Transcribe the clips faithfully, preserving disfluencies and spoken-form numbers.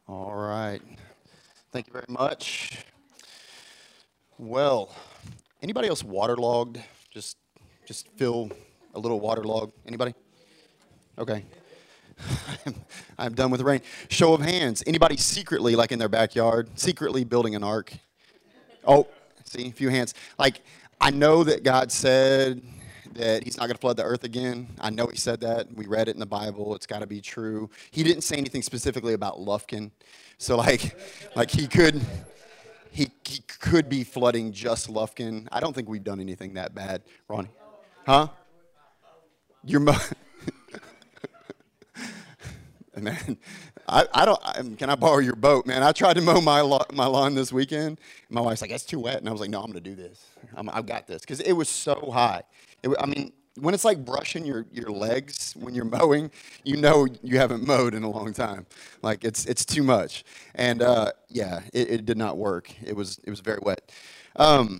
All right. Thank you very much. Well, anybody else waterlogged? Just just feel a little waterlogged. Anybody? Okay. I'm, I'm done with the rain. Show of hands. Anybody secretly, like in their backyard, secretly building an ark? Oh, see, a few hands. Like, I know that God said that he's not going to flood the earth again. I know he said that. We read it in the Bible. It's got to be true. He didn't say anything specifically about Lufkin. So, like, like he could, he, he could be flooding just Lufkin. I don't think we've done anything that bad, Ronnie. Huh? Your mo- Man, I, I don't. I, can I borrow your boat, man? I tried to mow my lo- my lawn this weekend. My wife's like, "That's too wet," and I was like, "No, I'm going to do this. I'm, I've got this," because it was so high. It, wa- I mean, when it's like brushing your, your legs when you're mowing, you know you haven't mowed in a long time. Like it's it's too much, and uh, yeah, it, it did not work. It was it was very wet. Um,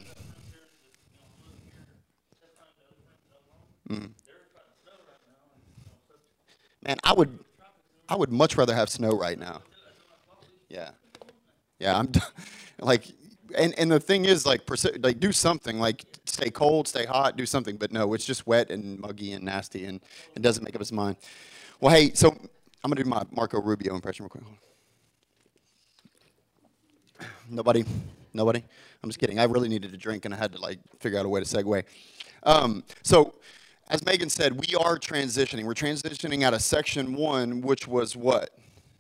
mm. Man, I would I would much rather have snow right now. Yeah. Yeah, I'm like, and and the thing is, like, persi- like do something, like stay cold, stay hot, do something. But no, it's just wet and muggy and nasty, and it doesn't make up its mind. Well, hey, so I'm gonna do my Marco Rubio impression real quick. Nobody, nobody. I'm just kidding. I really needed a drink, and I had to like figure out a way to segue. Um, so, as Megan said, we are transitioning. We're transitioning out of section one, which was what?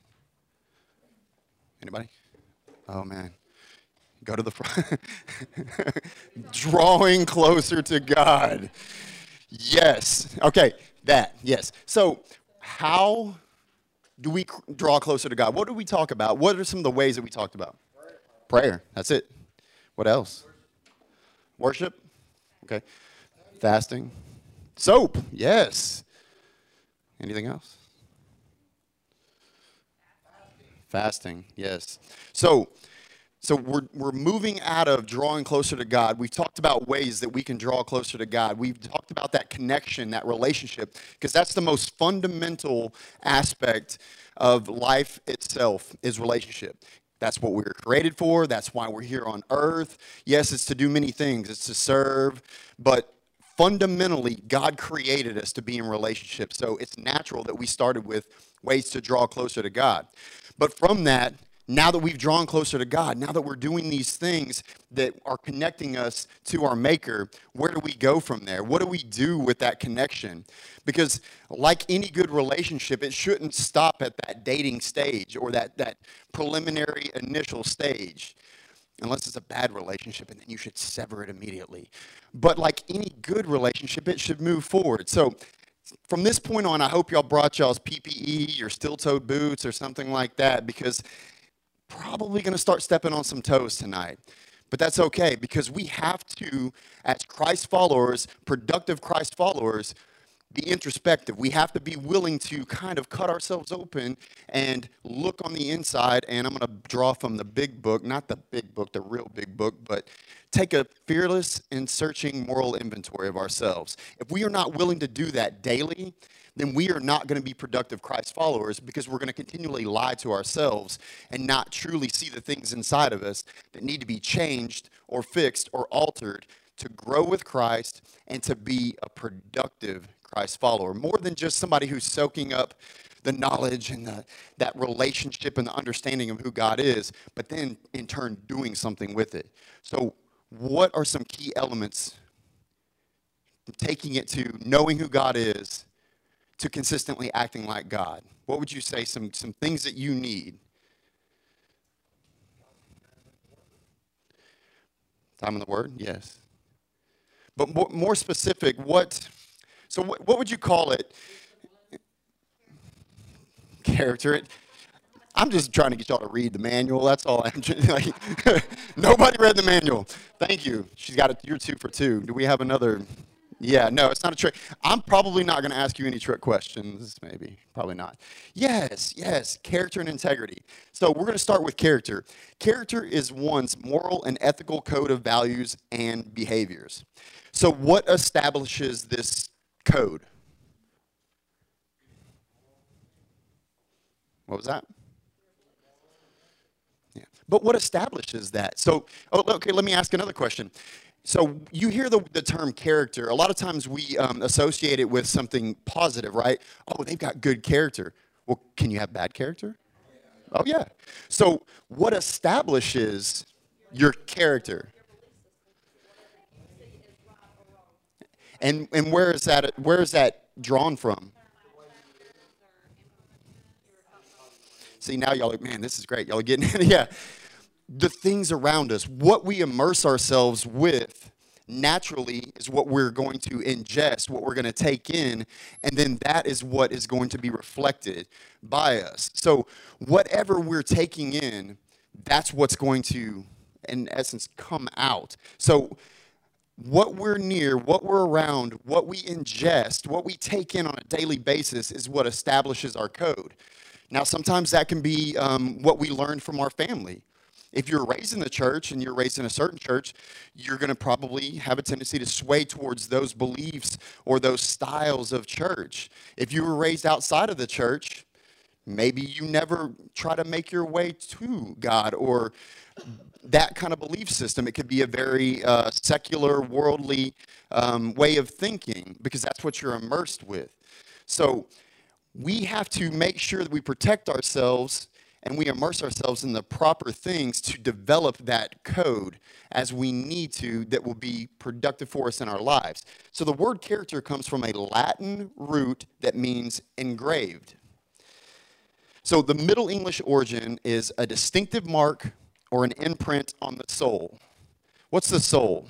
Anybody? Oh man. Go to the front. Drawing closer to God. Yes. Okay, that. Yes. So, how do we c- draw closer to God? What do we talk about? What are some of the ways that we talked about? Prayer. That's it. What else? Worship. Okay. Fasting. Soap. Yes. Anything else? Fasting. Yes. So, So we're, we're moving out of drawing closer to God. We've talked about ways that we can draw closer to God. We've talked about that connection, that relationship, because that's the most fundamental aspect of life itself is relationship. That's what we were created for. That's why we're here on earth. Yes, it's to do many things. It's to serve, but fundamentally, God created us to be in relationship. So it's natural that we started with ways to draw closer to God. But from that, now that we've drawn closer to God, now that we're doing these things that are connecting us to our Maker, where do we go from there? What do we do with that connection? Because, like any good relationship, it shouldn't stop at that dating stage or that, that preliminary initial stage. Unless it's a bad relationship, and then you should sever it immediately. But like any good relationship, it should move forward. So from this point on, I hope y'all brought y'all's P P E, your steel-toed boots, or something like that, because probably going to start stepping on some toes tonight. But that's okay, because we have to, as Christ followers, productive Christ followers, be introspective. We have to be willing to kind of cut ourselves open and look on the inside. And I'm going to draw from the big book, not the big book, the real big book, but take a fearless and searching moral inventory of ourselves. If we are not willing to do that daily, then we are not going to be productive Christ followers, because we're going to continually lie to ourselves and not truly see the things inside of us that need to be changed or fixed or altered to grow with Christ and to be a productive Christ follower. More than just somebody who's soaking up the knowledge and the, that relationship and the understanding of who God is, but then in turn doing something with it. So what are some key elements from taking it to knowing who God is to consistently acting like God? What would you say some, some things that you need? Time in the Word? Yes. But more, more specific, what, so what, what would you call it? Character. It, I'm just trying to get y'all to read the manual. That's all I'm trying. Like, nobody read the manual. Thank you. She's got it. You're two for two. Do we have another? Yeah, no, it's not a trick. I'm probably not going to ask you any trick questions. Maybe, probably not. Yes, yes. Character and integrity. So we're going to start with character. Character is one's moral and ethical code of values and behaviors. So what establishes this code? What was that? Yeah. But what establishes that? So, oh, okay, let me ask another question. So you hear the, the term character. A lot of times we um, associate it with something positive, right? Oh, they've got good character. Well, can you have bad character? Oh, yeah. So what establishes your character? And and where is that where is that drawn from? See, now y'all are, man, this is great. Y'all are getting yeah. The things around us, what we immerse ourselves with naturally is what we're going to ingest, what we're going to take in, and then that is what is going to be reflected by us. So whatever we're taking in, that's what's going to, in essence, come out. So what we're near, what we're around, what we ingest, what we take in on a daily basis is what establishes our code. Now, sometimes that can be um, what we learn from our family. If you're raised in the church and you're raised in a certain church, you're going to probably have a tendency to sway towards those beliefs or those styles of church. If you were raised outside of the church, maybe you never try to make your way to God or that kind of belief system. It could be a very uh, secular, worldly um, way of thinking because that's what you're immersed with. So we have to make sure that we protect ourselves and we immerse ourselves in the proper things to develop that code as we need to that will be productive for us in our lives. So the word character comes from a Latin root that means engraved. So the Middle English origin is a distinctive mark or an imprint on the soul. What's the soul?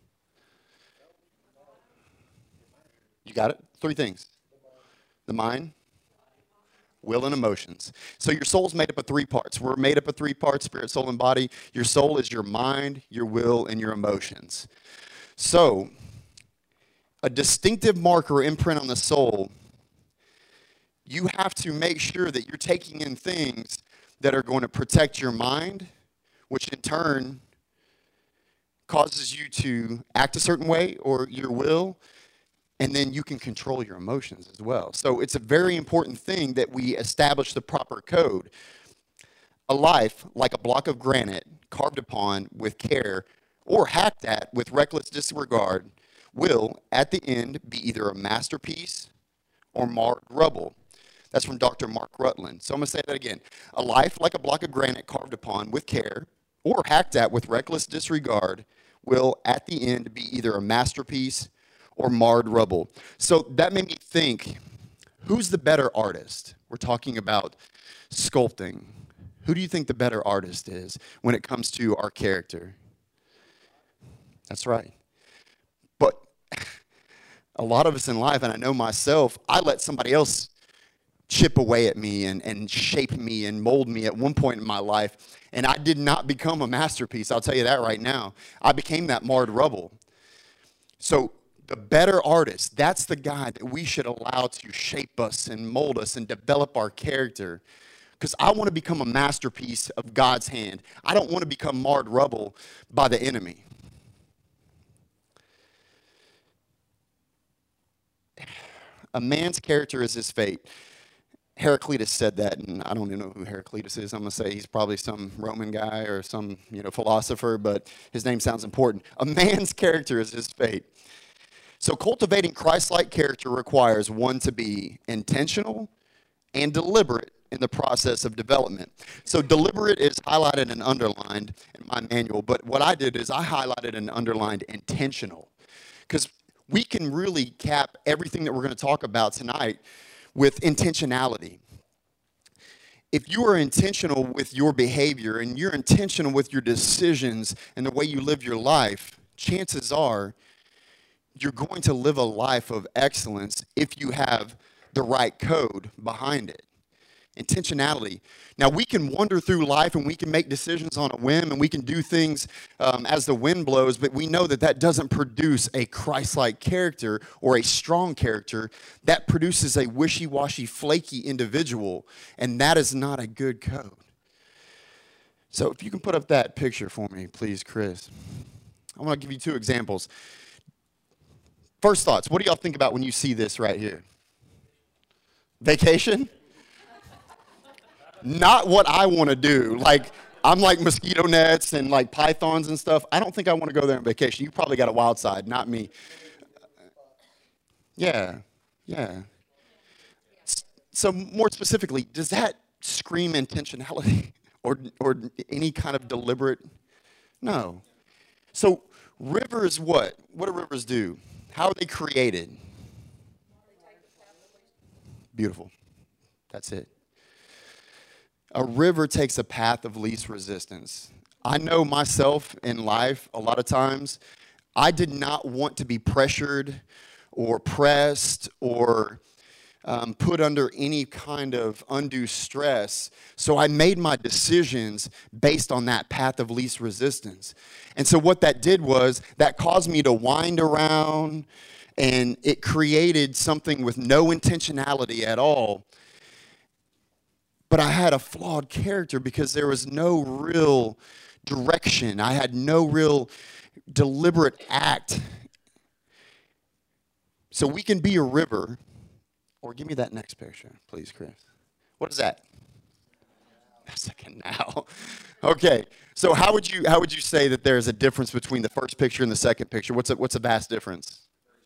You got it? Three things. The mind, will, and emotions. So your soul's made up of three parts. We're made up of three parts, spirit, soul, and body. Your soul is your mind, your will, and your emotions. So a distinctive marker or imprint on the soul, you have to make sure that you're taking in things that are going to protect your mind, which in turn causes you to act a certain way or your will, and then you can control your emotions as well. So it's a very important thing that we establish the proper code. A life like a block of granite carved upon with care or hacked at with reckless disregard will, at the end, be either a masterpiece or marred rubble. That's from Doctor Mark Rutland. So I'm going to say that again. A life like a block of granite carved upon with care or hacked at with reckless disregard will, at the end, be either a masterpiece or marred rubble. So that made me think, who's the better artist? We're talking about sculpting. Who do you think the better artist is when it comes to our character? That's right. But a lot of us in life, and I know myself, I let somebody else chip away at me and, and shape me and mold me at one point in my life. And I did not become a masterpiece. I'll tell you that right now. I became that marred rubble. So the better artist, that's the guy that we should allow to shape us and mold us and develop our character. Because I want to become a masterpiece of God's hand. I don't want to become marred rubble by the enemy. A man's character is his fate. Heraclitus said that, and I don't even know who Heraclitus is. I'm going to say he's probably some Roman guy or some, you know, philosopher, but his name sounds important. A man's character is his fate. So cultivating Christ-like character requires one to be intentional and deliberate in the process of development. So deliberate is highlighted and underlined in my manual, but what I did is I highlighted and underlined intentional, because we can really cap everything that we're going to talk about tonight with intentionality. If you are intentional with your behavior and you're intentional with your decisions and the way you live your life, chances are you're going to live a life of excellence if you have the right code behind it. Intentionality. Now, we can wander through life and we can make decisions on a whim and we can do things um, as the wind blows, but we know that that doesn't produce a Christ-like character or a strong character. That produces a wishy-washy, flaky individual, and that is not a good code. So if you can put up that picture for me, please, Chris. I want to give you two examples. First thoughts, what do y'all think about when you see this right here? Vacation? Not what I want to do. Like, I'm like mosquito nets and like pythons and stuff. I don't think I want to go there on vacation. You probably got a wild side, not me. Yeah, yeah. So more specifically, does that scream intentionality or or any kind of deliberate? No. So rivers, what? What do rivers do? How are they created? Beautiful. That's it. A river takes a path of least resistance. I know myself in life, a lot of times, I did not want to be pressured or pressed or um, put under any kind of undue stress. So I made my decisions based on that path of least resistance. And so what that did was that caused me to wind around, and it created something with no intentionality at all. But I had a flawed character because there was no real direction. I had no real deliberate act. So we can be a river, or give me that next picture, please, Chris. What is that? That's a canal. Okay, so how would you how would you say that there's a difference between the first picture and the second picture? What's a, what's a vast difference?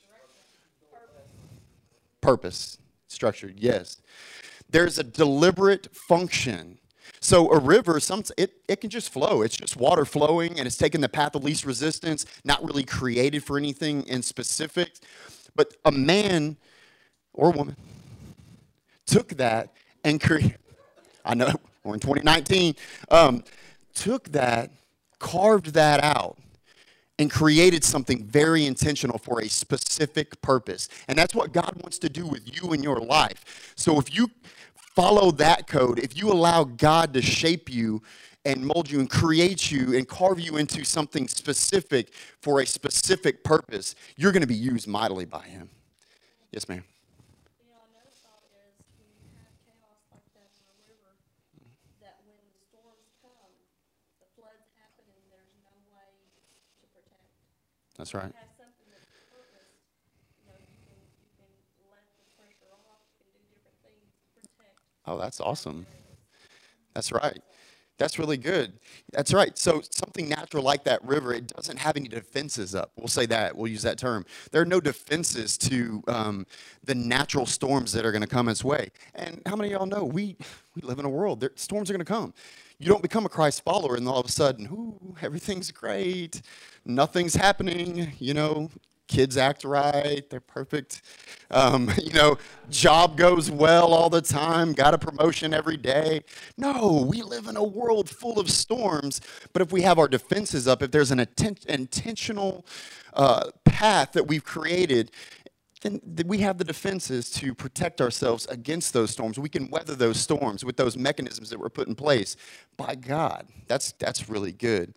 Purpose, structured, yes. There's a deliberate function. So a river, some, it, it can just flow. It's just water flowing, and it's taking the path of least resistance, not really created for anything in specific. But a man or woman took that and created, I know, we're in twenty nineteen, um, took that, carved that out, and created something very intentional for a specific purpose. And that's what God wants to do with you in your life. So if you follow that code, if you allow God to shape you and mold you and create you and carve you into something specific for a specific purpose, you're going to be used mightily by him. Yes, ma'am. You know, another thought is when you have chaos like that in a river, that when the storms come, the floods happen and there's no way to protect. That's right. You have something that's purpose, you know, you can, you can let the pressure off, you can do different things to protect. Oh, that's awesome. That's right. That's really good. That's right. So something natural like that river, it doesn't have any defenses up. We'll say that. We'll use that term. There are no defenses to um, the natural storms that are going to come its way. And how many of y'all know we, we live in a world, there, storms are going to come. You don't become a Christ follower and all of a sudden, ooh, everything's great. Nothing's happening, you know. Kids act right, they're perfect. Um, you know, job goes well all the time, got a promotion every day. No, we live in a world full of storms, but if we have our defenses up, if there's an atten- intentional uh, path that we've created, then we have the defenses to protect ourselves against those storms. We can weather those storms with those mechanisms that were put in place by God. That's, that's really good.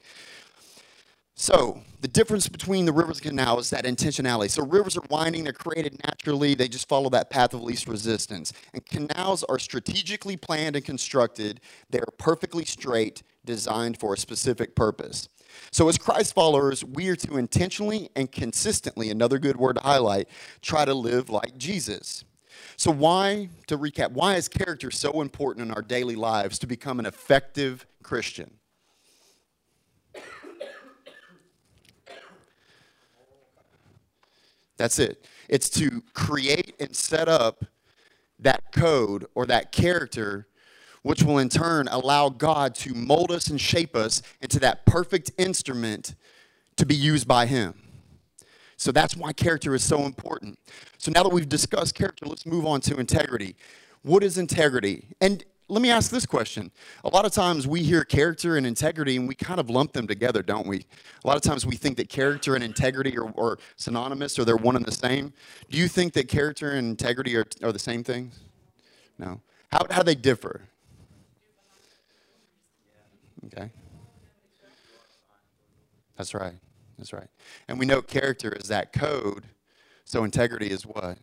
So the difference between the rivers and canals is that intentionality. So rivers are winding, they're created naturally, they just follow that path of least resistance. And canals are strategically planned and constructed. They're perfectly straight, designed for a specific purpose. So as Christ followers, we are to intentionally and consistently, another good word to highlight, try to live like Jesus. So why, to recap, why is character so important in our daily lives to become an effective Christian? That's it. It's to create and set up that code or that character, which will in turn allow God to mold us and shape us into that perfect instrument to be used by him. So that's why character is so important. So now that we've discussed character, let's move on to integrity. What is integrity? And let me ask this question. A lot of times we hear character and integrity and we kind of lump them together, don't we? A lot of times we think that character and integrity are, are synonymous or they're one and the same. Do you think that character and integrity are, are the same things? No. How, how do they differ? Okay. That's right. That's right. And we know character is that code, so integrity is what?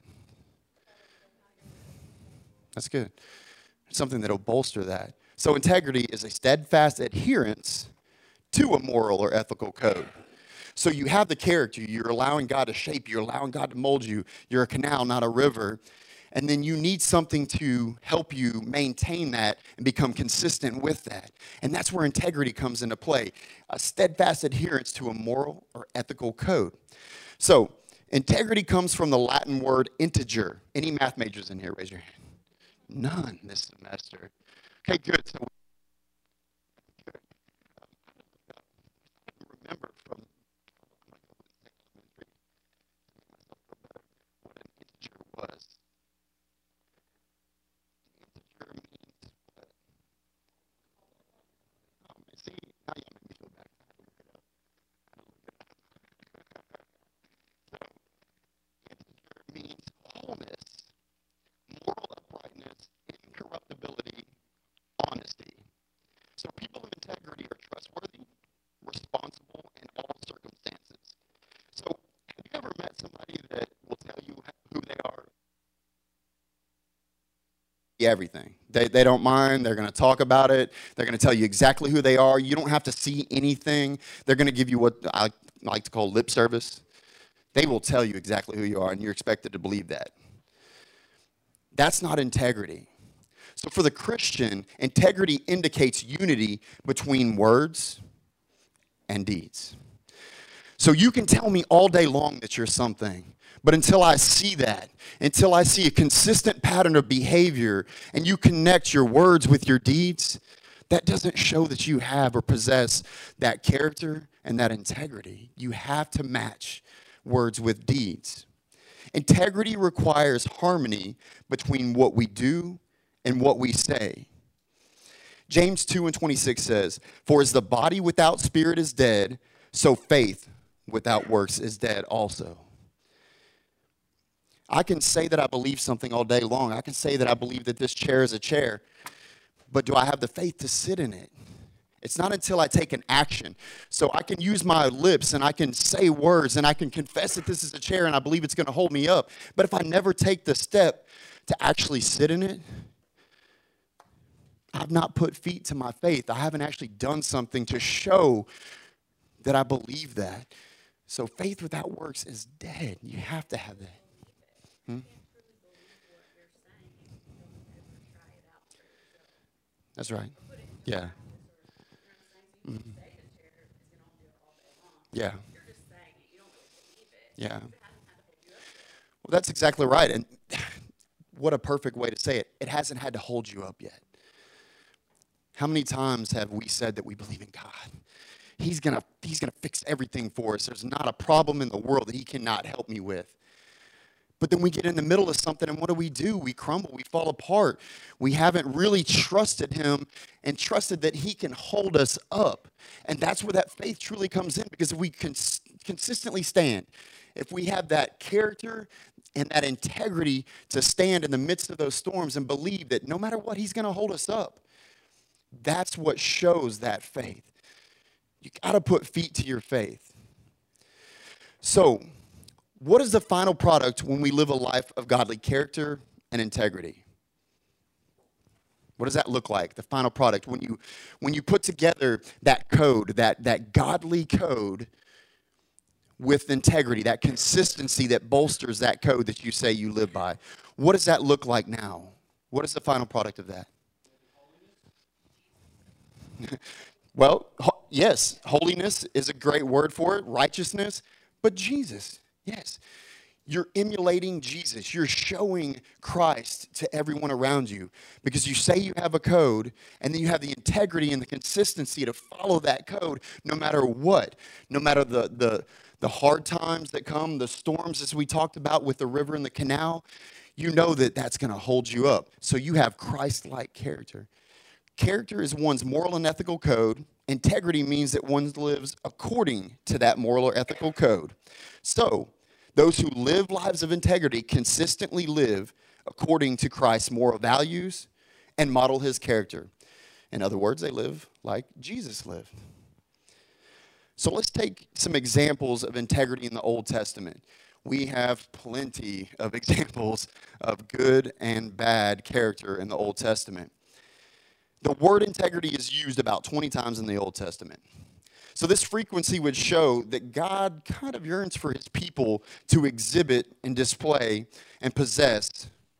That's good. Something that'll bolster that. So integrity is a steadfast adherence to a moral or ethical code. So you have the character, you're allowing God to shape you, you're allowing God to mold you. You're a canal, not a river. And then you need something to help you maintain that and become consistent with that. And that's where integrity comes into play, a steadfast adherence to a moral or ethical code. So integrity comes from the Latin word integer. Any math majors in here? Raise your hand. None this semester. Okay, good. So good. Remember from what an integer was. Integer means what? Um, see, now you make me feel bad. I had to look it up. I had to look it up. So, integer means wholeness, moral uprightness, incorruptibility, honesty. So people of integrity are trustworthy, responsible in all circumstances. So have you ever met somebody that will tell you who they are? Everything. They, they don't mind. They're going to talk about it. They're going to tell you exactly who they are. You don't have to see anything. They're going to give you what I like to call lip service. They will tell you exactly who you are, and you're expected to believe that. That's not integrity. So for the Christian, integrity indicates unity between words and deeds. So you can tell me all day long that you're something, but until I see that, until I see a consistent pattern of behavior and you connect your words with your deeds, that doesn't show that you have or possess that character and that integrity. You have to match words with deeds. Integrity requires harmony between what we do and what we say. James two and twenty-six says, "For as the body without spirit is dead, so faith without works is dead also." I can say that I believe something all day long. I can say that I believe that this chair is a chair, but do I have the faith to sit in it? It's not until I take an action. So I can use my lips and I can say words and I can confess that this is a chair and I believe it's going to hold me up. But if I never take the step to actually sit in it, I've not put feet to my faith. I haven't actually done something to show that I believe that. So faith without works is dead. You have to have that. Hmm? That's right. Yeah. Mm-hmm. Yeah. Yeah. Well, that's exactly right. And what a perfect way to say it. It hasn't had to hold you up yet. How many times have we said that we believe in God? He's gonna, he's gonna fix everything for us. There's not a problem in the world that he cannot help me with. But then we get in the middle of something, and what do we do? We crumble. We fall apart. We haven't really trusted him and trusted that he can hold us up. And that's where that faith truly comes in, because if we cons- consistently stand, if we have that character and that integrity to stand in the midst of those storms and believe that no matter what, he's going to hold us up, that's what shows that faith. You got to put feet to your faith. So, what is the final product when we live a life of godly character and integrity? What does that look like? The final product when you when you put together that code, that that godly code with integrity, that consistency that bolsters that code that you say you live by. What does that look like now? What is the final product of that? Well, ho- yes, holiness is a great word for it, righteousness, but Jesus. Yes, you're emulating Jesus. You're showing Christ to everyone around you because you say you have a code, and then you have the integrity and the consistency to follow that code no matter what, no matter the, the, the hard times that come, the storms as we talked about with the river and the canal. You know that that's going to hold you up. So you have Christ-like character. Character is one's moral and ethical code. Integrity means that one lives according to that moral or ethical code. So, those who live lives of integrity consistently live according to Christ's moral values and model his character. In other words, they live like Jesus lived. So let's take some examples of integrity in the Old Testament. We have plenty of examples of good and bad character in the Old Testament. The word integrity is used about twenty times in the Old Testament. So this frequency would show that God kind of yearns for his people to exhibit and display and possess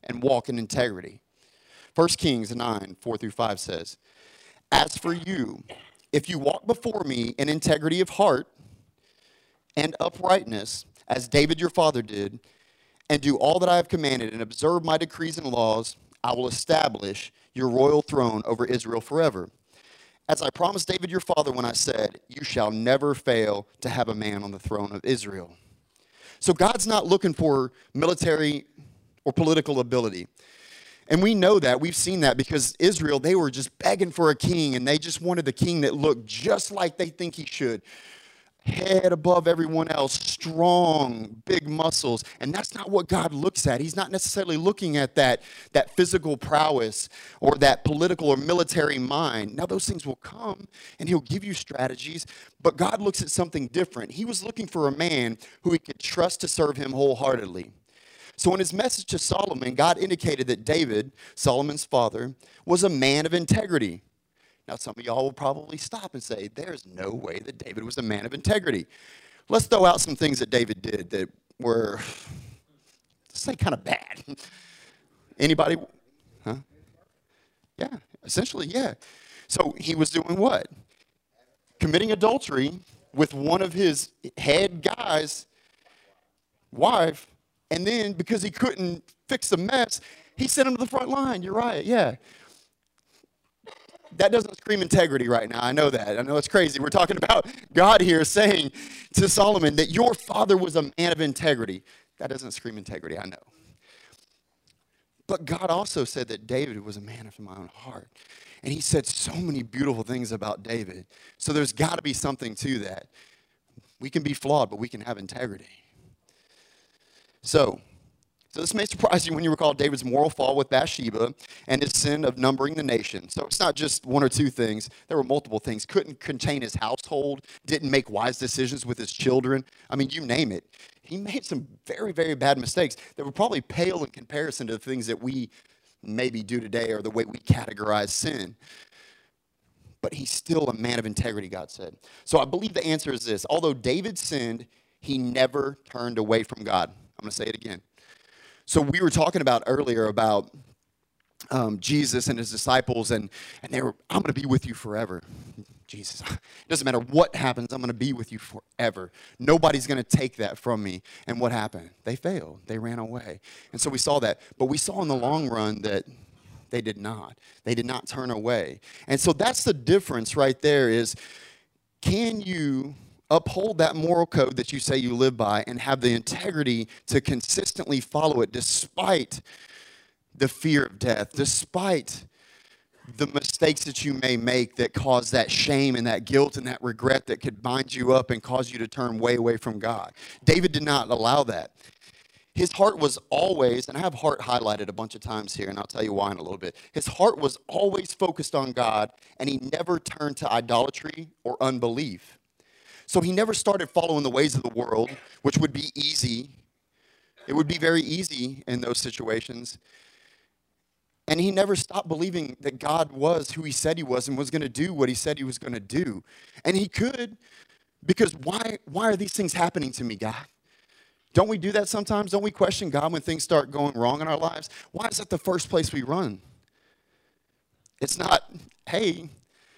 and walk in integrity. First Kings nine, four through five says, "As for you, if you walk before me in integrity of heart and uprightness, as David your father did, and do all that I have commanded and observe my decrees and laws, I will establish your royal throne over Israel forever. As I promised David your father when I said, you shall never fail to have a man on the throne of Israel." So God's not looking for military or political ability. And we know that. We've seen that because Israel, they were just begging for a king, and they just wanted the king that looked just like they think he should. Head above everyone else, strong, big muscles. And that's not what God looks at. He's not necessarily looking at that, that physical prowess or that political or military mind. Now, those things will come, and he'll give you strategies, but God looks at something different. He was looking for a man who he could trust to serve him wholeheartedly. So in his message to Solomon, God indicated that David, Solomon's father, was a man of integrity. Now, some of y'all will probably stop and say, there's no way that David was a man of integrity. Let's throw out some things that David did that were, let's say, kind of bad. Anybody? Huh? Yeah, essentially, yeah. So he was doing what? Committing adultery with one of his head guys' wife. And then, because he couldn't fix the mess, he sent him to the front line. You're right, yeah. That doesn't scream integrity right now. I know that. I know it's crazy. We're talking about God here saying to Solomon that your father was a man of integrity. That doesn't scream integrity, I know. But God also said that David was a man after my own heart. And he said so many beautiful things about David. So there's got to be something to that. We can be flawed, but we can have integrity. So, so this may surprise you when you recall David's moral fall with Bathsheba and his sin of numbering the nation. So it's not just one or two things. There were multiple things. Couldn't contain his household, didn't make wise decisions with his children. I mean, you name it. He made some very, very bad mistakes that would probably pale in comparison to the things that we maybe do today or the way we categorize sin. But he's still a man of integrity, God said. So I believe the answer is this. Although David sinned, he never turned away from God. I'm going to say it again. So we were talking about earlier about um, Jesus and his disciples, and, and they were, I'm going to be with you forever. Jesus, it doesn't matter what happens, I'm going to be with you forever. Nobody's going to take that from me. And what happened? They failed. They ran away. And so we saw that. But we saw in the long run that they did not. They did not turn away. And so that's the difference right there is, can you uphold that moral code that you say you live by and have the integrity to consistently follow it despite the fear of death, despite the mistakes that you may make that cause that shame and that guilt and that regret that could bind you up and cause you to turn way away from God. David did not allow that. His heart was always, and I have heart highlighted a bunch of times here, and I'll tell you why in a little bit. His heart was always focused on God, and he never turned to idolatry or unbelief. So he never started following the ways of the world, which would be easy. It would be very easy in those situations. And he never stopped believing that God was who he said he was and was going to do what he said he was going to do. And he could, because why, why are these things happening to me, God? Don't we do that sometimes? Don't we question God when things start going wrong in our lives? Why is that the first place we run? It's not, hey,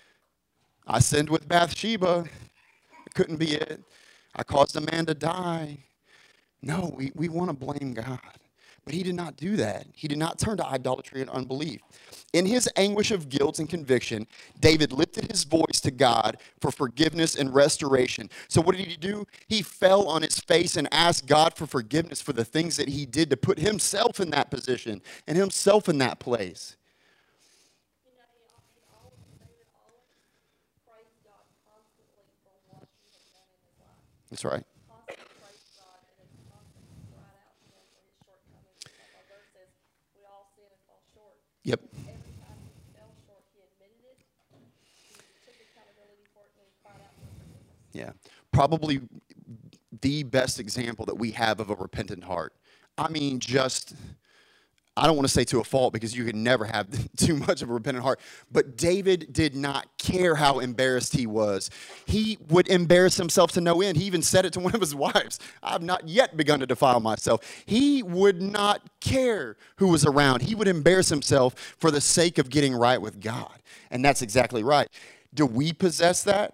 I sinned with Bathsheba. Couldn't be it. I caused a man to die. No, we, we want to blame God. But he did not do that. He did not turn to idolatry and unbelief. In his anguish of guilt and conviction, David lifted his voice to God for forgiveness and restoration. So what did he do? He fell on his face and asked God for forgiveness for the things that he did to put himself in that position and himself in that place. That's right. Yep. Every time he fell short, he admitted it. He took accountability for it, and he cried out for forgiveness. Yeah. Probably the best example that we have of a repentant heart. I mean, just, I don't want to say to a fault because you can never have too much of a repentant heart. But David did not care how embarrassed he was. He would embarrass himself to no end. He even said it to one of his wives. I've not yet begun to defile myself. He would not care who was around. He would embarrass himself for the sake of getting right with God. And that's exactly right. Do we possess that?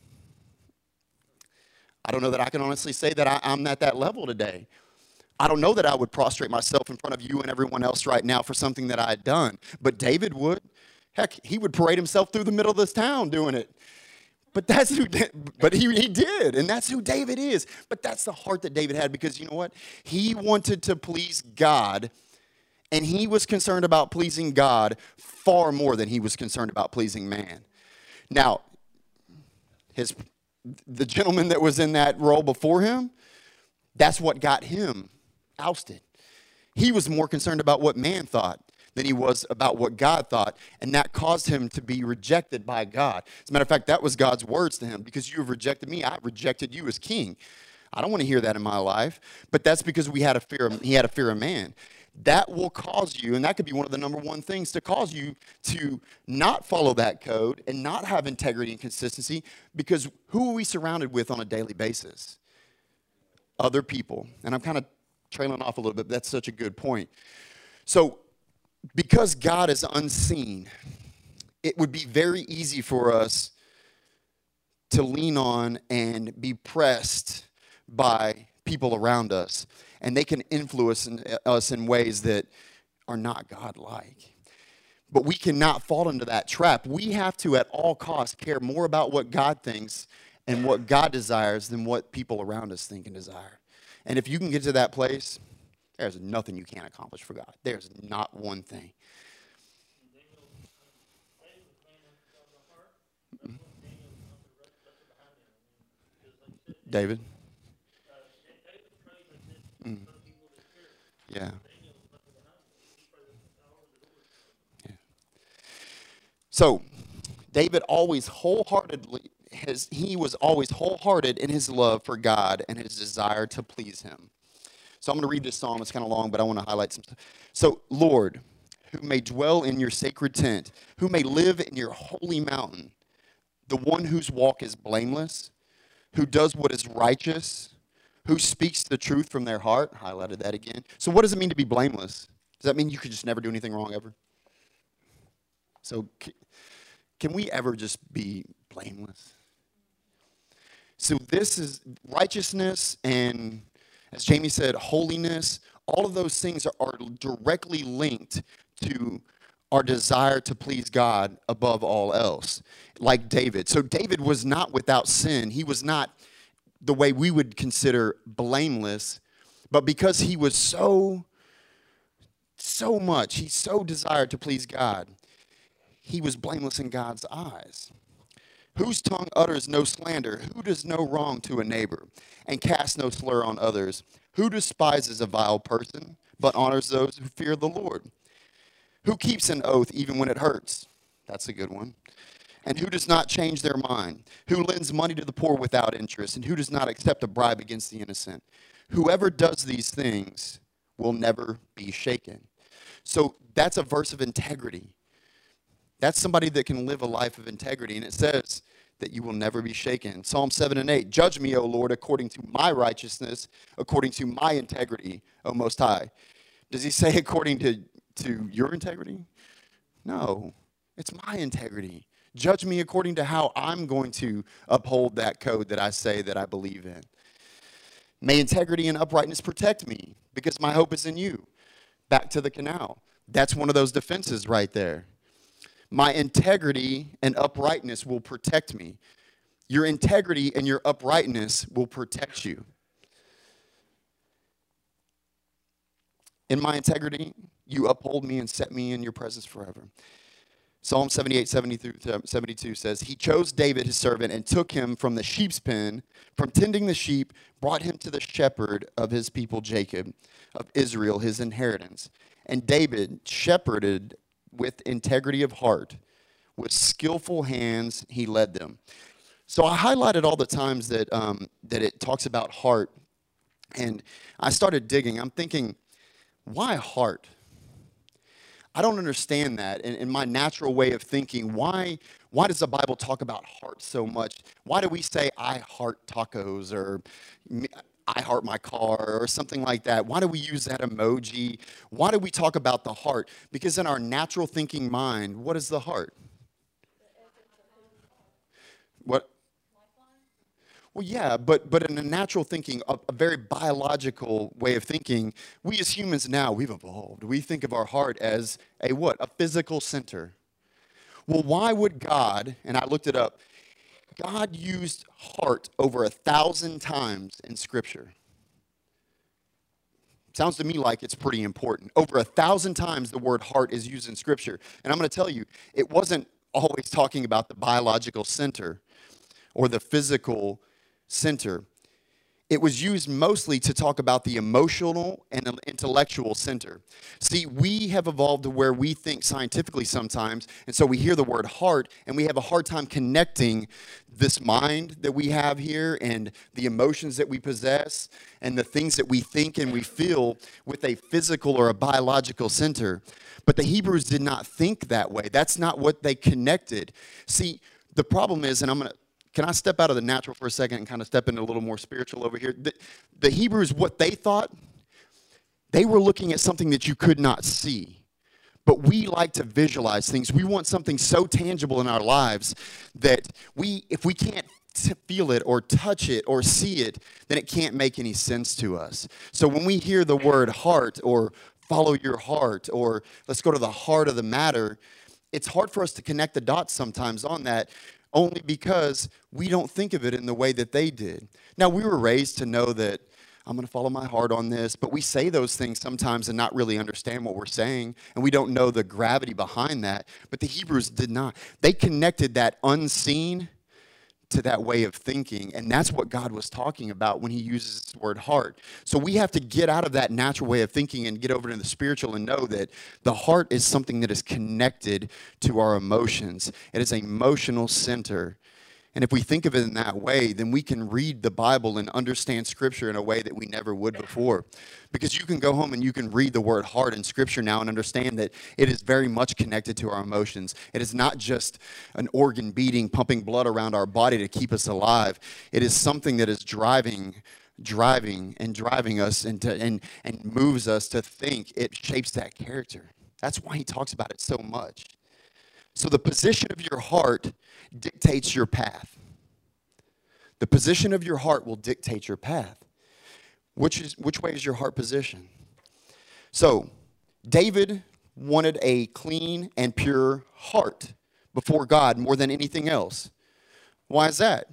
I don't know that I can honestly say that I, I'm at that level today. I don't know that I would prostrate myself in front of you and everyone else right now for something that I had done. But David would. Heck, he would parade himself through the middle of this town doing it. But that's who, but he, he did, and that's who David is. But that's the heart that David had, because you know what? He wanted to please God, and he was concerned about pleasing God far more than he was concerned about pleasing man. Now, his the gentleman that was in that role before him, that's what got him ousted. He was more concerned about what man thought than he was about what God thought, and that caused him to be rejected by God. As a matter of fact, that was God's words to him. Because you have rejected me, I rejected you as king. I don't want to hear that in my life, but that's because we had a fear of, he had a fear of man. That will cause you, and that could be one of the number one things to cause you to not follow that code and not have integrity and consistency, because who are we surrounded with on a daily basis? Other people. And I'm kind of trailing off a little bit, but that's such a good point. So, because God is unseen, it would be very easy for us to lean on and be pressed by people around us. And they can influence us in ways that are not God-like. But we cannot fall into that trap. We have to, at all costs, care more about what God thinks and what God desires than what people around us think and desire. And if you can get to that place, there's nothing you can't accomplish for God. There's not one thing. David? Mm. Yeah. yeah. So, David always wholeheartedly, his, he was always wholehearted in his love for God and his desire to please him. So I'm going to read this psalm. It's kind of long, but I want to highlight some stuff. So, Lord, who may dwell in your sacred tent, who may live in your holy mountain, the one whose walk is blameless, who does what is righteous, who speaks the truth from their heart. Highlighted that again. So what does it mean to be blameless? Does that mean you could just never do anything wrong ever? So can we ever just be blameless? So this is righteousness, and as Jamie said, holiness. All of those things are, are directly linked to our desire to please God above all else, like David. So David was not without sin. He was not the way we would consider blameless, but because he was so, so much, he so desired to please God, he was blameless in God's eyes. Whose tongue utters no slander? Who does no wrong to a neighbor and casts no slur on others? Who despises a vile person but honors those who fear the Lord? Who keeps an oath even when it hurts? That's a good one. And who does not change their mind? Who lends money to the poor without interest? And who does not accept a bribe against the innocent? Whoever does these things will never be shaken. So that's a verse of integrity. That's somebody that can live a life of integrity. And it says that you will never be shaken. Psalm seven and eight, judge me, O Lord, according to my righteousness, according to my integrity, O Most High. Does he say according to, to your integrity? No, it's my integrity. Judge me according to how I'm going to uphold that code that I say that I believe in. May integrity and uprightness protect me because my hope is in you. Back to the canal. That's one of those defenses right there. My integrity and uprightness will protect me. Your integrity and your uprightness will protect you. In my integrity, you uphold me and set me in your presence forever. Psalm seventy-eight, seventy through seventy-two says, he chose David, his servant, and took him from the sheep's pen, from tending the sheep, brought him to the shepherd of his people Jacob, of Israel, his inheritance. And David shepherded with integrity of heart, with skillful hands he led them. So I highlighted all the times that, um, that it talks about heart, and I started digging. I'm thinking, why heart? I don't understand that in, in my natural way of thinking. Why, why does the Bible talk about heart so much? Why do we say, I heart tacos, or I heart my car, or something like that? Why do we use that emoji? Why do we talk about the heart? Because in our natural thinking mind, what is the heart? What? Well, yeah, but but in a natural thinking, a, a very biological way of thinking, we as humans now, we've evolved. We think of our heart as a what? A physical center. Well, why would God, and I looked it up, God used heart over a thousand times in Scripture. Sounds to me like it's pretty important. Over a thousand times the word heart is used in Scripture. And I'm going to tell you, it wasn't always talking about the biological center or the physical center. It was used mostly to talk about the emotional and intellectual center. See, we have evolved to where we think scientifically sometimes, and so we hear the word heart, and we have a hard time connecting this mind that we have here and the emotions that we possess and the things that we think and we feel with a physical or a biological center. But the Hebrews did not think that way. That's not what they connected. See, the problem is, and I'm going to Can I step out of the natural for a second and kind of step into a little more spiritual over here? The, the Hebrews, what they thought, they were looking at something that you could not see. But we like to visualize things. We want something so tangible in our lives that we, if we can't t- feel it or touch it or see it, then it can't make any sense to us. So when we hear the word heart or follow your heart or let's go to the heart of the matter, it's hard for us to connect the dots sometimes on that, only because we don't think of it in the way that they did. Now, we were raised to know that I'm going to follow my heart on this, but we say those things sometimes and not really understand what we're saying, and we don't know the gravity behind that. But the Hebrews did not. They connected that unseen to that way of thinking, and that's what God was talking about when he uses the word heart. So we have to get out of that natural way of thinking and get over to the spiritual and know that the heart is something that is connected to our emotions. It is an emotional center. And if we think of it in that way, then we can read the Bible and understand Scripture in a way that we never would before. Because you can go home and you can read the word heart in Scripture now and understand that it is very much connected to our emotions. It is not just an organ beating, pumping blood around our body to keep us alive. It is something that is driving, driving, and driving us into, and, and moves us to think. It shapes that character. That's why he talks about it so much. So the position of your heart dictates your path. The position of your heart will dictate your path. Which is which way is your heart positioned? So, David wanted a clean and pure heart before God more than anything else. Why is that?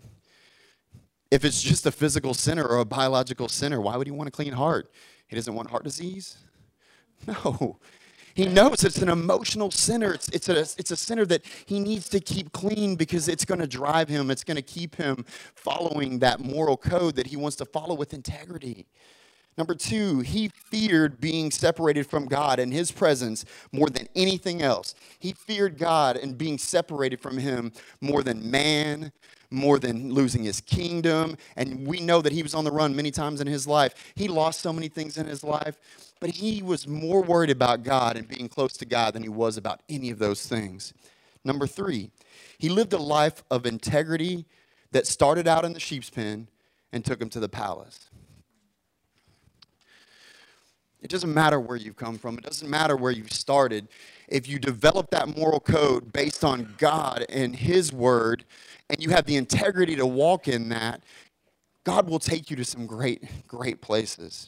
If it's just a physical sinner or a biological sinner, why would he want a clean heart? He doesn't want heart disease? No. He knows it's an emotional sinner. It's, it's, a, it's a sinner that he needs to keep clean because it's going to drive him. It's going to keep him following that moral code that he wants to follow with integrity. Number two, he feared being separated from God and his presence more than anything else. He feared God and being separated from him more than man, more than losing his kingdom. And we know that he was on the run many times in his life. He lost so many things in his life, but he was more worried about God and being close to God than he was about any of those things. Number three, he lived a life of integrity that started out in the sheep's pen and took him to the palace. It doesn't matter where you've come from. It doesn't matter where you've started. If you develop that moral code based on God and his word, and you have the integrity to walk in that, God will take you to some great, great places.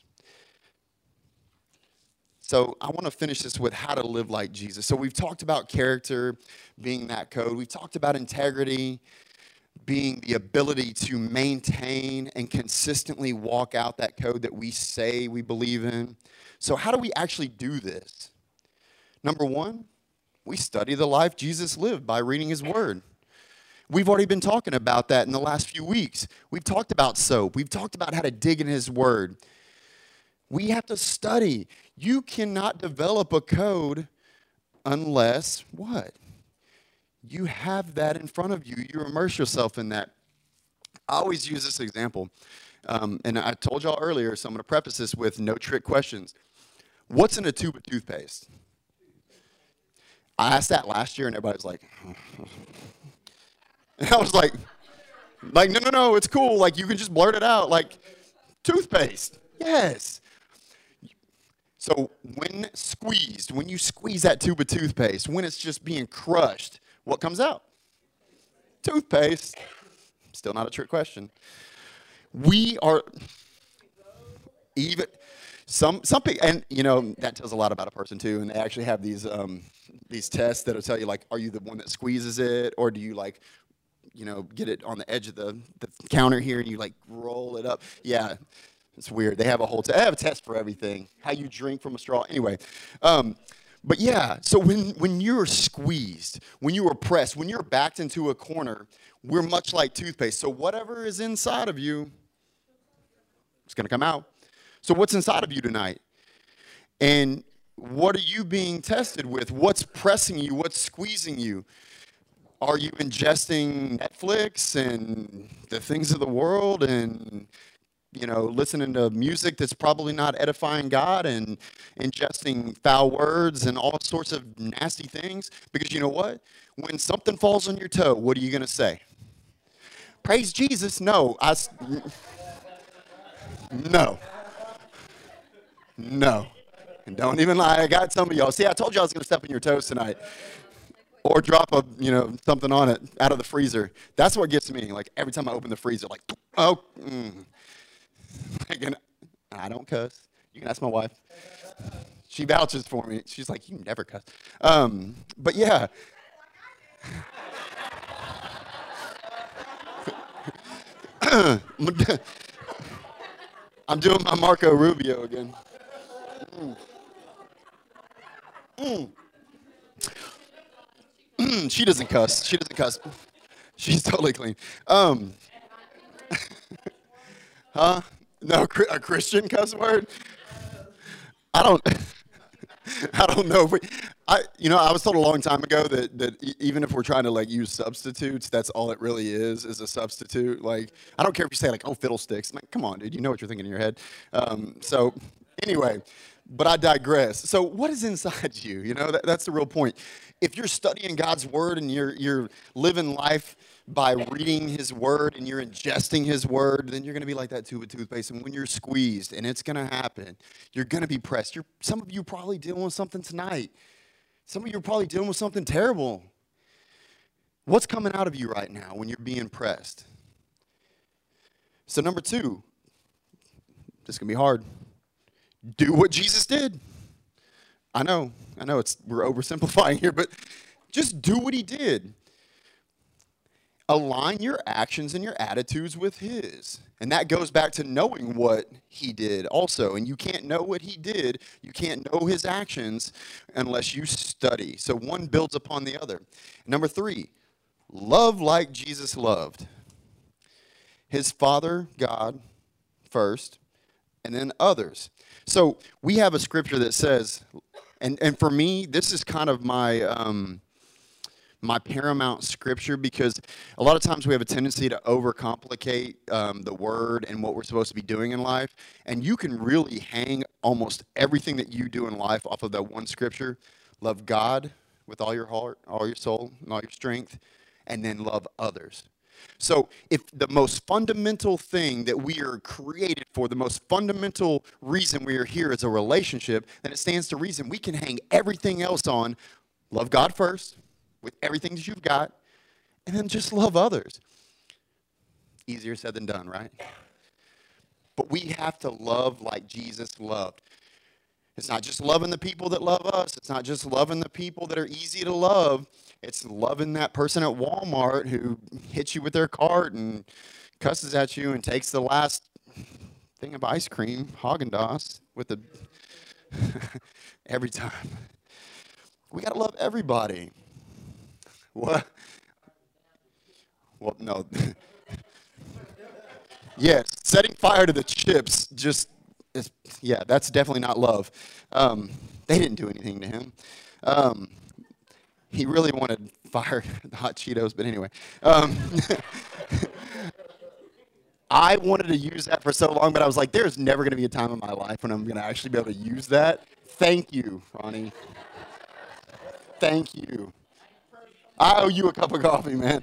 So I want to finish this with how to live like Jesus. So we've talked about character being that code. We've talked about integrity being the ability to maintain and consistently walk out that code that we say we believe in. So how do we actually do this? Number one, we study the life Jesus lived by reading his word. We've already been talking about that in the last few weeks. We've talked about soap. We've talked about how to dig in his word. We have to study. You cannot develop a code unless what? You have that in front of you. You immerse yourself in that. I always use this example. Um, and I told y'all earlier, so I'm going to preface this with no trick questions. What's in a tube of toothpaste? I asked that last year, and everybody was like, and I was like, like, no, no, no, it's cool. Like, you can just blurt it out. Like, toothpaste. Yes. So when squeezed, when you squeeze that tube of toothpaste, when it's just being crushed, what comes out? Toothpaste. Still not a trick question. We are even some some people, and you know that tells a lot about a person too. And they actually have these um, these tests that'll tell you, like, are you the one that squeezes it, or do you, like, you know, get it on the edge of the, the counter here and you, like, roll it up? Yeah, it's weird. They have a whole t- they have a test for everything. How you drink from a straw. Anyway, um, but yeah. So when when you're squeezed, when you are pressed, when you're backed into a corner, we're much like toothpaste. So whatever is inside of you, it's going to come out. So what's inside of you tonight? And what are you being tested with? What's pressing you? What's squeezing you? Are you ingesting Netflix and the things of the world and, you know, listening to music that's probably not edifying God and ingesting foul words and all sorts of nasty things? Because you know what? When something falls on your toe, what are you going to say? Praise Jesus? No. I, no. No. And don't even lie. I got some of y'all. See, I told you I was going to step on your toes tonight. Or drop a, you know, something on it out of the freezer. That's what gets me. Like, every time I open the freezer, like, oh, mm. Like, I don't cuss. You can ask my wife. She vouches for me. She's like, you never cuss. Um, but yeah. I'm doing my Marco Rubio again. Mm. Mm. Mm. She doesn't cuss. She doesn't cuss. She's totally clean. Um, huh? No, a Christian cuss word? I don't. I don't know if we. I, you know, I was told a long time ago that that even if we're trying to, like, use substitutes, that's all it really is is a substitute. Like, I don't care if you say, like, oh, fiddlesticks. I'm like, come on, dude, you know what you're thinking in your head. Um, so, anyway, but I digress. So, what is inside you? You know, that, that's the real point. If you're studying God's word and you're you're living life by reading His word and you're ingesting His word, then you're going to be like that tube of toothpaste. And when you're squeezed, and it's going to happen, you're going to be pressed. You're, some of you are probably dealing with something tonight. Some of you are probably dealing with something terrible. What's coming out of you right now when you're being pressed? So number two, this is going to be hard. Do what Jesus did. I know, I know it's we're oversimplifying here, but just do what He did. Align your actions and your attitudes with His. And that goes back to knowing what He did also. And you can't know what He did, you can't know His actions unless you study. So one builds upon the other. Number three, love like Jesus loved. His Father, God, first, and then others. So we have a scripture that says, and, and for me, this is kind of my... Um, my paramount scripture, because a lot of times we have a tendency to overcomplicate um, the word and what we're supposed to be doing in life, and you can really hang almost everything that you do in life off of that one scripture. Love God with all your heart, all your soul, and all your strength, and then love others. So if the most fundamental thing that we are created for, the most fundamental reason we are here is a relationship, then it stands to reason we can hang everything else on love God first, with everything that you've got, and then just love others. Easier said than done, right? But we have to love like Jesus loved. It's not just loving the people that love us. It's not just loving the people that are easy to love. It's loving that person at Walmart who hits you with their cart and cusses at you and takes the last thing of ice cream, Haagen-Dazs, with the every time. We got to love everybody. What? Well, no. Yes, setting fire to the chips just, is, yeah, that's definitely not love. Um, they didn't do anything to him. Um, he really wanted fire, the hot Cheetos, but anyway. Um, I wanted to use that for so long, but I was like, there's never going to be a time in my life when I'm going to actually be able to use that. Thank you, Ronnie. Thank you. I owe you a cup of coffee, man.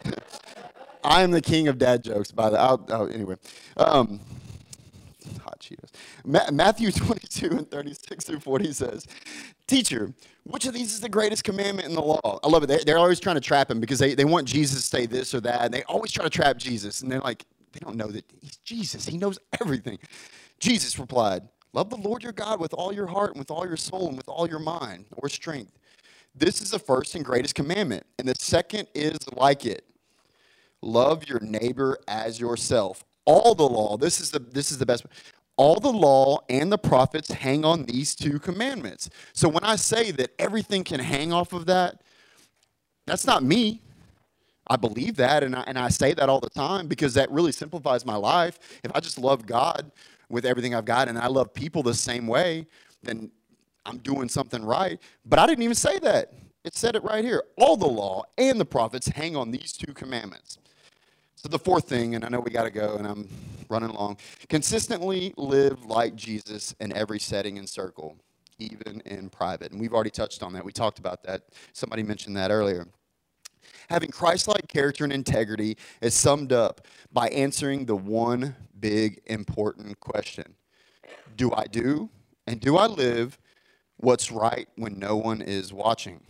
I am the king of dad jokes, by the way. Oh, anyway. Um, hot Cheetos. Ma- Matthew twenty-two and thirty-six through forty says, Teacher, which of these is the greatest commandment in the law? I love it. They, they're always trying to trap him because they, they want Jesus to say this or that. And they always try to trap Jesus. And they're like, they don't know that he's Jesus. He knows everything. Jesus replied, love the Lord your God with all your heart and with all your soul and with all your mind or strength. This is the first and greatest commandment. And the second is like it. Love your neighbor as yourself. All the law, this is the this is the best. All the law and the prophets hang on these two commandments. So when I say that everything can hang off of that, that's not me. I believe that, and I, and I say that all the time because that really simplifies my life. If I just love God with everything I've got and I love people the same way, then I'm doing something right. But I didn't even say that. It said it right here. All the law and the prophets hang on these two commandments. So the fourth thing, and I know we got to go, and I'm running along, consistently live like Jesus in every setting and circle, even in private. And we've already touched on that. We talked about that. Somebody mentioned that earlier. Having Christ-like character and integrity is summed up by answering the one big important question. Do I do and do I live what's right when no one is watching?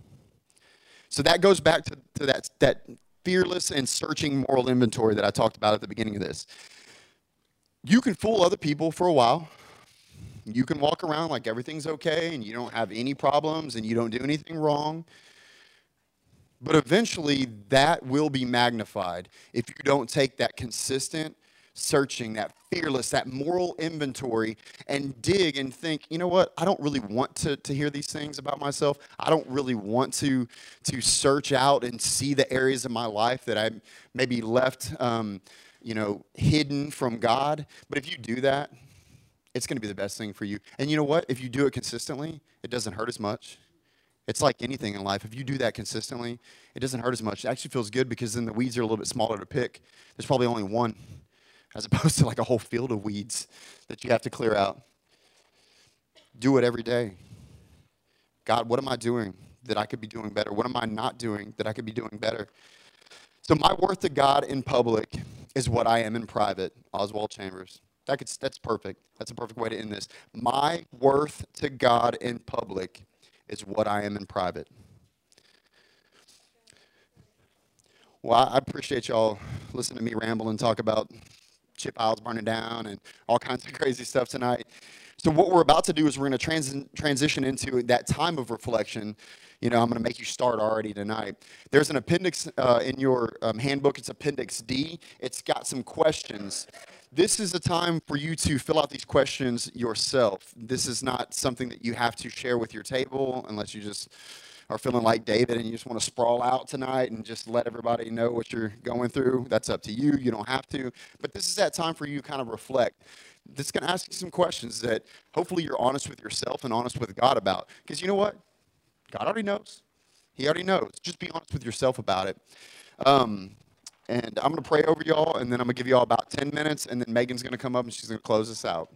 So that goes back to, to that, that fearless and searching moral inventory that I talked about at the beginning of this. You can fool other people for a while. You can walk around like everything's okay and you don't have any problems and you don't do anything wrong. But eventually that will be magnified if you don't take that consistent searching, that fearless, that moral inventory and dig and think, you know what, I don't really want to, to hear these things about myself. I don't really want to, to search out and see the areas of my life that I maybe left, um, you know, hidden from God. But if you do that, it's going to be the best thing for you. And you know what? If you do it consistently, it doesn't hurt as much. It's like anything in life. If you do that consistently, it doesn't hurt as much. It actually feels good because then the weeds are a little bit smaller to pick. There's probably only one, as opposed to like a whole field of weeds that you have to clear out. Do it every day. God, what am I doing that I could be doing better? What am I not doing that I could be doing better? So my worth to God in public is what I am in private. Oswald Chambers. That could, that's perfect. That's a perfect way to end this. My worth to God in public is what I am in private. Well, I appreciate y'all listening to me ramble and talk about chip aisles burning down and all kinds of crazy stuff tonight. So what we're about to do is we're going to trans- transition into that time of reflection. You know, I'm going to make you start already tonight. There's an appendix uh, in your um, handbook. It's Appendix D. It's got some questions. This is a time for you to fill out these questions yourself. This is not something that you have to share with your table unless you just are feeling like David and you just want to sprawl out tonight and just let everybody know what you're going through. That's up to you. You don't have to. But this is that time for you to kind of reflect. This is going to ask you some questions that hopefully you're honest with yourself and honest with God about. Because you know what? God already knows. He already knows. Just be honest with yourself about it. Um, and I'm going to pray over y'all, and then I'm going to give y'all about ten minutes, and then Megan's going to come up, and she's going to close us out.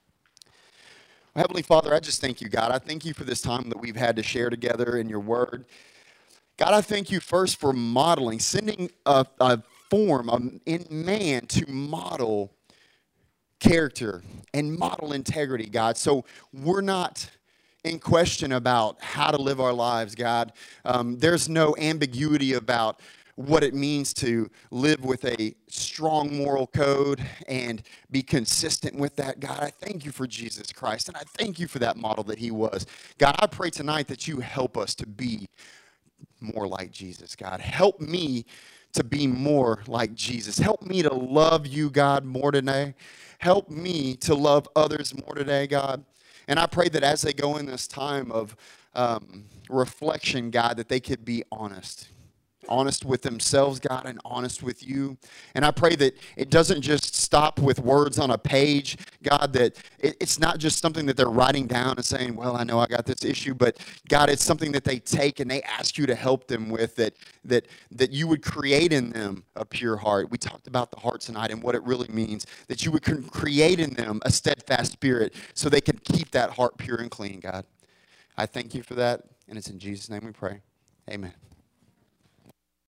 Heavenly Father, I just thank you, God. I thank you for this time that we've had to share together in your word. God, I thank you first for modeling, sending a, a form um, in man to model character and model integrity, God. So we're not in question about how to live our lives, God. Um, there's no ambiguity about what it means to live with a strong moral code and be consistent with that. God, I thank you for Jesus Christ, and I thank you for that model that he was. God, I pray tonight that you help us to be more like Jesus, God. Help me to be more like Jesus. Help me to love you, God, more today. Help me to love others more today, God. And I pray that as they go in this time of um, reflection, God, that they could be honest. Honest with themselves, God, and honest with you. And I pray that it doesn't just stop with words on a page, God, that it, it's not just something that they're writing down and saying, well, I know I got this issue, but God, it's something that they take and they ask you to help them with, that that that you would create in them a pure heart. We talked about the heart tonight and what it really means, that you would create in them a steadfast spirit so they can keep that heart pure and clean, God. I thank you for that. And it's in Jesus' name we pray. Amen.